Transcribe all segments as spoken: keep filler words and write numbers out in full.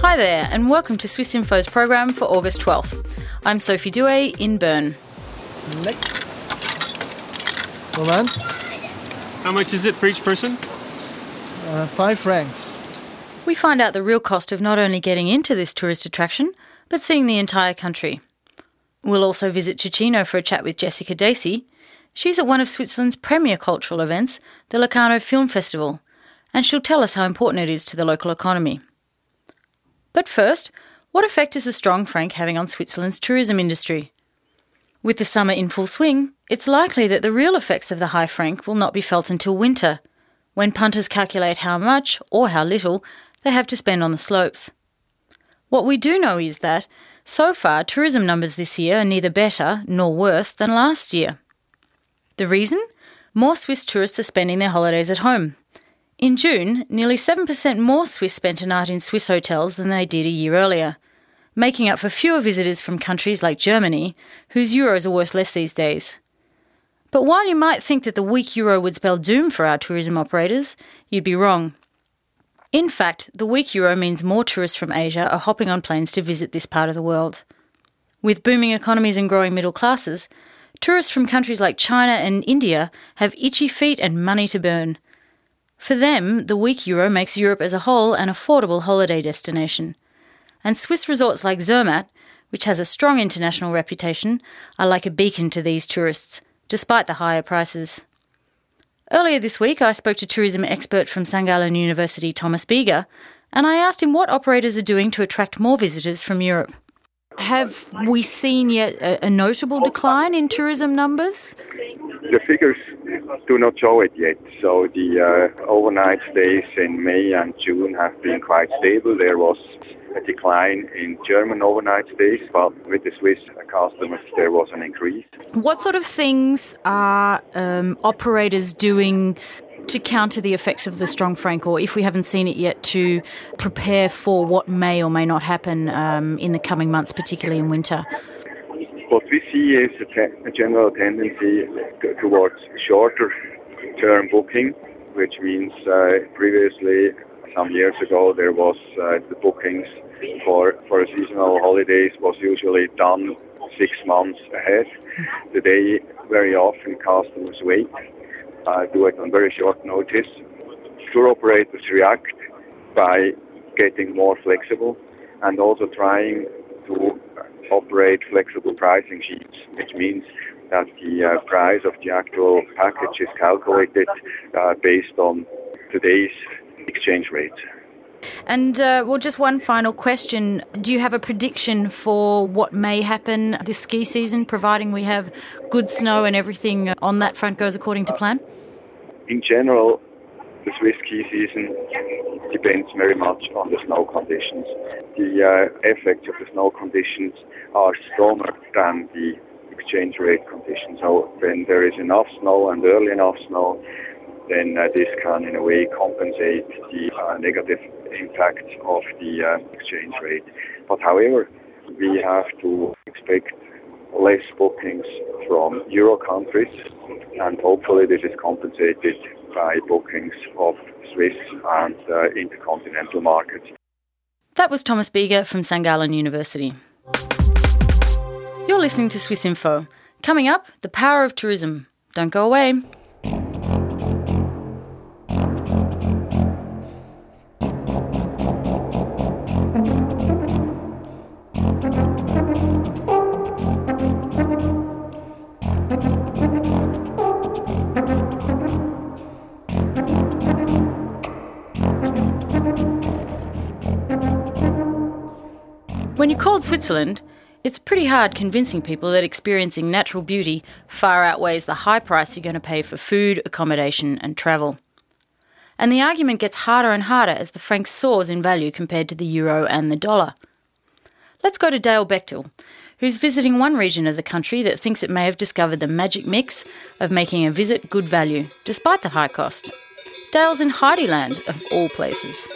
Hi there, and welcome to Swiss Info's program for August twelfth. I'm Sophie Douay in Bern. Next. Moment. How much is it for each person? Uh, five francs. We find out the real cost of not only getting into this tourist attraction, but seeing the entire country. We'll also visit Ticino for a chat with Jessica Dacey. She's at one of Switzerland's premier cultural events, the Locarno Film Festival, and she'll tell us how important it is to the local economy. But first, what effect is the strong franc having on Switzerland's tourism industry? With the summer in full swing, it's likely that the real effects of the high franc will not be felt until winter, when punters calculate how much, or how little, they have to spend on the slopes. What we do know is that, so far, tourism numbers this year are neither better nor worse than last year. The reason? More Swiss tourists are spending their holidays at home. In June, nearly seven percent more Swiss spent a night in Swiss hotels than they did a year earlier, making up for fewer visitors from countries like Germany, whose euros are worth less these days. But while you might think that the weak euro would spell doom for our tourism operators, you'd be wrong. In fact, the weak euro means more tourists from Asia are hopping on planes to visit this part of the world. With booming economies and growing middle classes, tourists from countries like China and India have itchy feet and money to burn. For them, the weak euro makes Europe as a whole an affordable holiday destination. And Swiss resorts like Zermatt, which has a strong international reputation, are like a beacon to these tourists, despite the higher prices. Earlier this week, I spoke to tourism expert from Sankt Gallen University, Thomas Bieger, and I asked him what operators are doing to attract more visitors from Europe. Have we seen yet a, a notable decline in tourism numbers? The figures do not show it yet. So the uh, overnight stays in May and June have been quite stable. There was a decline in German overnight stays, but with the Swiss customers there was an increase. What sort of things are um, operators doing to counter the effects of the strong franc, or if we haven't seen it yet, to prepare for what may or may not happen um, in the coming months, particularly in winter? What we see is a, te- a general tendency t- towards shorter term booking, which means uh, previously, some years ago, there was uh, the bookings for, for a seasonal holidays was usually done six months ahead. Today, very often customers wait, uh, do it on very short notice. Tour operators react by getting more flexible and also trying to operate flexible pricing sheets, which means that the uh, price of the actual package is calculated uh, based on today's exchange rate. And, uh, well, just one final question. Do you have a prediction for what may happen this ski season, providing we have good snow and everything on that front goes according to plan? In general, the Swiss ski season depends very much on the snow conditions. The uh, effects of the snow conditions are stronger than the exchange rate conditions. So when there is enough snow and early enough snow, then uh, this can in a way compensate the uh, negative impact of the uh, exchange rate. But however, we have to expect less bookings from Euro countries, and hopefully this is compensated by bookings of Swiss and uh, intercontinental markets. That was Thomas Bieger from Sankt Gallen University. You're listening to Swiss Info. Coming up, the power of tourism. Don't go away. When you're called Switzerland, it's pretty hard convincing people that experiencing natural beauty far outweighs the high price you're going to pay for food, accommodation and travel. And the argument gets harder and harder as the franc soars in value compared to the euro and the dollar. Let's go to Dale Bechtel, who's visiting one region of the country that thinks it may have discovered the magic mix of making a visit good value, despite the high cost. Dale's in Heideland, of all places.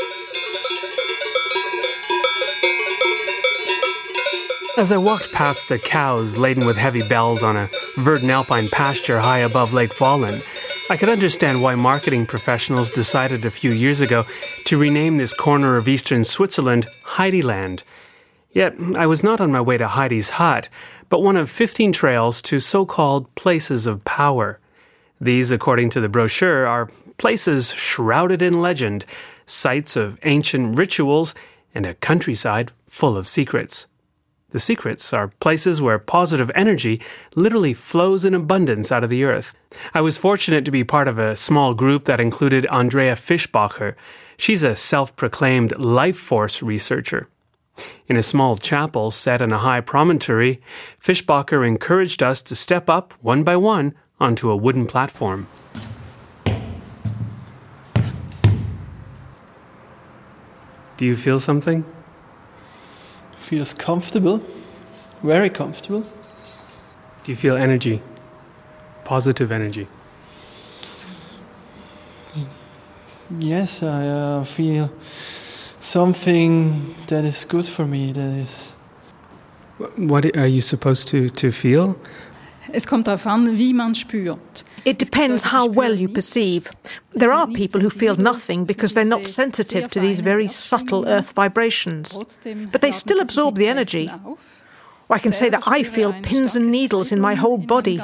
As I walked past the cows laden with heavy bells on a verdant alpine pasture high above Lake Fallen, I could understand why marketing professionals decided a few years ago to rename this corner of eastern Switzerland Heideland. Yet, I was not on my way to Heidi's hut, but one of fifteen trails to so-called places of power. These, according to the brochure, are places shrouded in legend, sites of ancient rituals, and a countryside full of secrets. The secrets are places where positive energy literally flows in abundance out of the earth. I was fortunate to be part of a small group that included Andrea Fischbacher. She's a self-proclaimed life force researcher. In a small chapel set on a high promontory, Fischbacher encouraged us to step up one by one onto a wooden platform. Do you feel something? Feels comfortable, very comfortable. Do you feel energy? Positive energy? Yes, I uh, feel something that is good for me, that is... What are you supposed to, to feel? Es kommt darauf an, wie man spürt. It depends how well you perceive. There are people who feel nothing because they're not sensitive to these very subtle earth vibrations. But they still absorb the energy. Or I can say that I feel pins and needles in my whole body.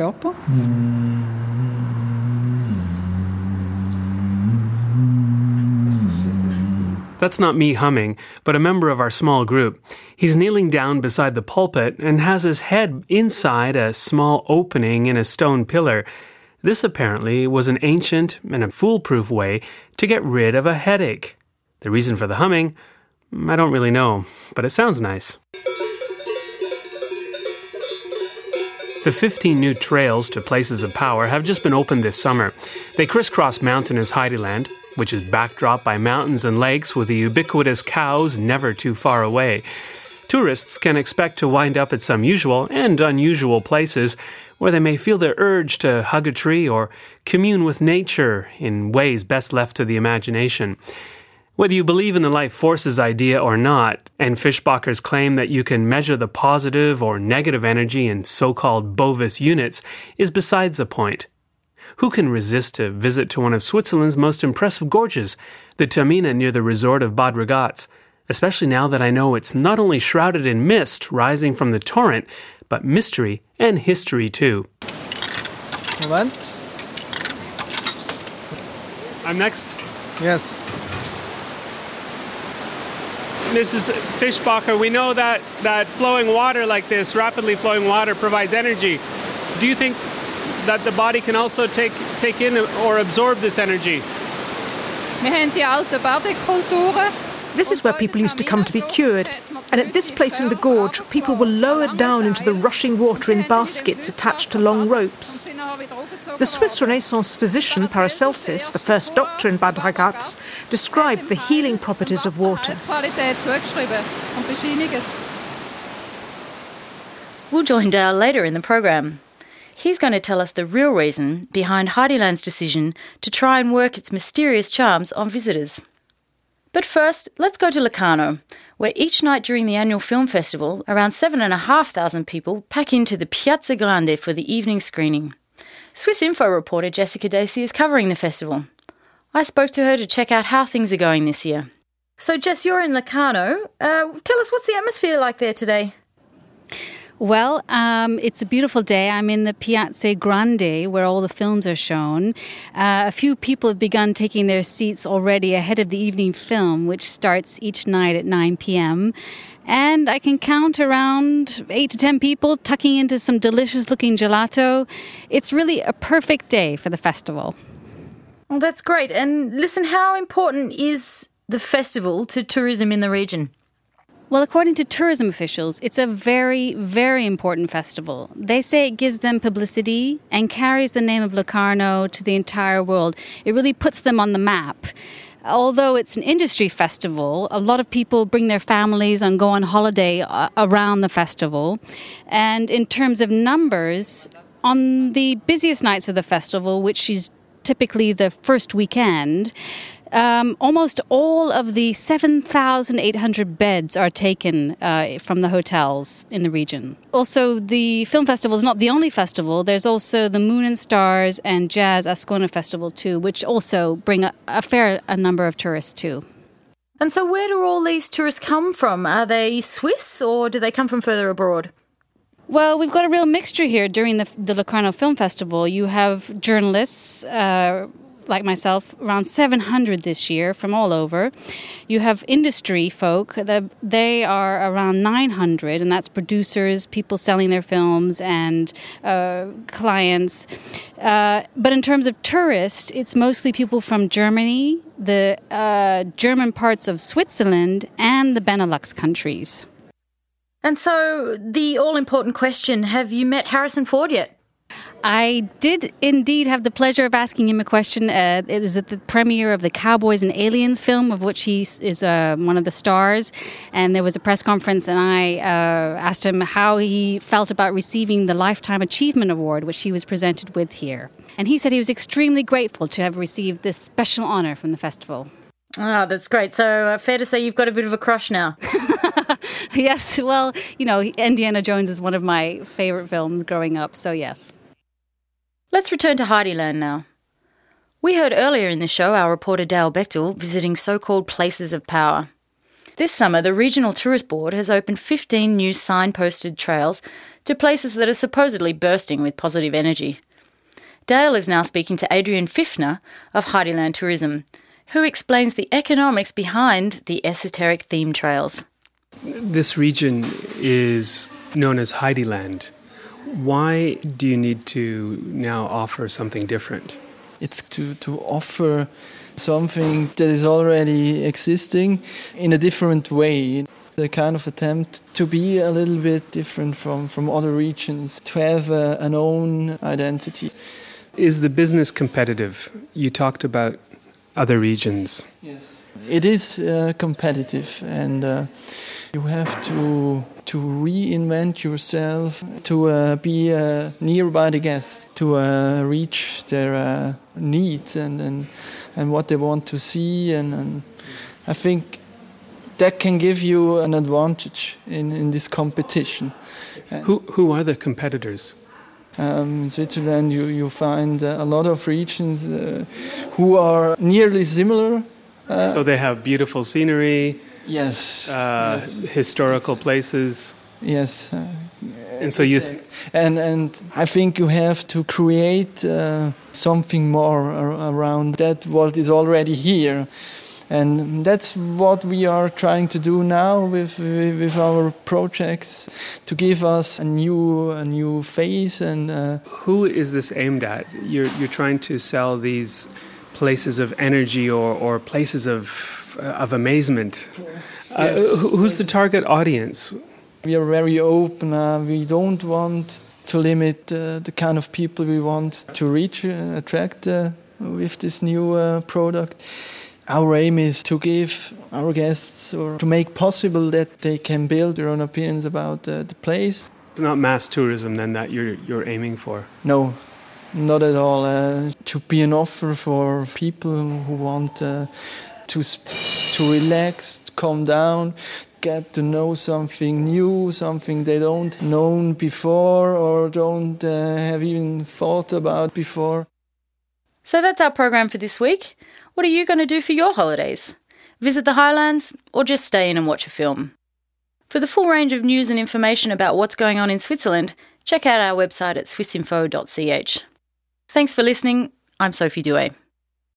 That's not me humming, but a member of our small group. He's kneeling down beside the pulpit and has his head inside a small opening in a stone pillar. This apparently was an ancient and a foolproof way to get rid of a headache. The reason for the humming? I don't really know, but it sounds nice. The fifteen new trails to places of power have just been opened this summer. They crisscross mountainous Heideland, which is backdropped by mountains and lakes with the ubiquitous cows never too far away. Tourists can expect to wind up at some usual and unusual places where they may feel their urge to hug a tree or commune with nature in ways best left to the imagination. Whether you believe in the life forces idea or not, and Fischbacher's claim that you can measure the positive or negative energy in so-called Bovis units is besides the point. Who can resist a visit to one of Switzerland's most impressive gorges, the Tamina near the resort of Bad Ragaz, especially now that I know it's not only shrouded in mist rising from the torrent, but mystery and history too. Moment. I'm next. Yes. Missus Fischbacher, we know that, that flowing water like this, rapidly flowing water, provides energy. Do you think that the body can also take, take in or absorb this energy? Wir haben die alten Badekulturen. This is where people used to come to be cured. And at this place in the gorge, people were lowered down into the rushing water in baskets attached to long ropes. The Swiss Renaissance physician Paracelsus, the first doctor in Bad Ragaz, described the healing properties of water. We'll join Dale later in the program. He's going to tell us the real reason behind Heideland's decision to try and work its mysterious charms on visitors. But first, let's go to Locarno, where each night during the annual film festival, around seven and a half thousand people pack into the Piazza Grande for the evening screening. Swiss Info reporter Jessica Dacey is covering the festival. I spoke to her to check out how things are going this year. So, Jess, you're in Locarno. Uh, tell us, what's the atmosphere like there today? Well, um, it's a beautiful day. I'm in the Piazza Grande, where all the films are shown. Uh, a few people have begun taking their seats already ahead of the evening film, which starts each night at nine p.m. And I can count around eight to ten people tucking into some delicious-looking gelato. It's really a perfect day for the festival. Well, that's great. And listen, how important is the festival to tourism in the region? Well, according to tourism officials, it's a very, very important festival. They say it gives them publicity and carries the name of Locarno to the entire world. It really puts them on the map. Although it's an industry festival, a lot of people bring their families and go on holiday around the festival. And in terms of numbers, on the busiest nights of the festival, which is typically the first weekend, Um, almost all of the seven thousand eight hundred beds are taken uh, from the hotels in the region. Also, the film festival is not the only festival. There's also the Moon and Stars and Jazz Ascona Festival too, which also bring a, a fair a number of tourists too. And so where do all these tourists come from? Are they Swiss or do they come from further abroad? Well, we've got a real mixture here during the, the Locarno Film Festival. You have journalists, uh, like myself, around seven hundred this year from all over. You have industry folk. The, they are around nine hundred, and that's producers, people selling their films, and uh, clients. Uh, but in terms of tourists, it's mostly people from Germany, the uh, German parts of Switzerland, and the Benelux countries. And so the all-important question, have you met Harrison Ford yet? I did indeed have the pleasure of asking him a question. Uh, it was at the premiere of the Cowboys and Aliens film, of which he is uh, one of the stars. And there was a press conference, and I uh, asked him how he felt about receiving the Lifetime Achievement Award, which he was presented with here. And he said he was extremely grateful to have received this special honour from the festival. Ah, oh, that's great. So uh, fair to say you've got a bit of a crush now. Yes, well, you know, Indiana Jones is one of my favourite films growing up, so yes. Let's return to Heideland now. We heard earlier in the show our reporter Dale Bechtel visiting so-called places of power. This summer, the Regional Tourist Board has opened fifteen new signposted trails to places that are supposedly bursting with positive energy. Dale is now speaking to Adrian Pfiffner of Heideland Tourism, who explains the economics behind the esoteric theme trails. This region is known as Heideland. Why do you need to now offer something different? It's to, to offer something that is already existing in a different way. A kind of attempt to be a little bit different from, from other regions, to have a, an own identity. Is the business competitive? You talked about other regions. Yes, it is uh, competitive, and uh, you have to to reinvent yourself, to uh, be uh, nearby the guests, to uh, reach their uh, needs and, and and what they want to see, and, and I think that can give you an advantage in, in this competition. Who who are the competitors? Um, in Switzerland, you, you find uh, a lot of regions uh, who are nearly similar. Uh, so they have beautiful scenery, yes, uh, yes. historical places. Yes, uh, and so you, th- and and I think you have to create uh, something more ar- around that what is already here. And that's what we are trying to do now with with our projects, to give us a new a new face. And uh, who is this aimed at? You're you're trying to sell these places of energy or, or places of uh, of amazement. Uh, yes. Who's the target audience? We are very open. Uh, we don't want to limit uh, the kind of people we want to reach, uh, attract uh, with this new uh, product. Our aim is to give our guests, or to make possible that they can build their own opinions about uh, the place. It's not mass tourism then that you're you're aiming for? No, not at all. Uh, to be an offer for people who want uh, to to relax, to calm down, get to know something new, something they don't known before or don't uh, have even thought about before. So that's our program for this week. What are you going to do for your holidays? Visit the Highlands or just stay in and watch a film? For the full range of news and information about what's going on in Switzerland, check out our website at swissinfo dot c h. Thanks for listening. I'm Sophie Douay.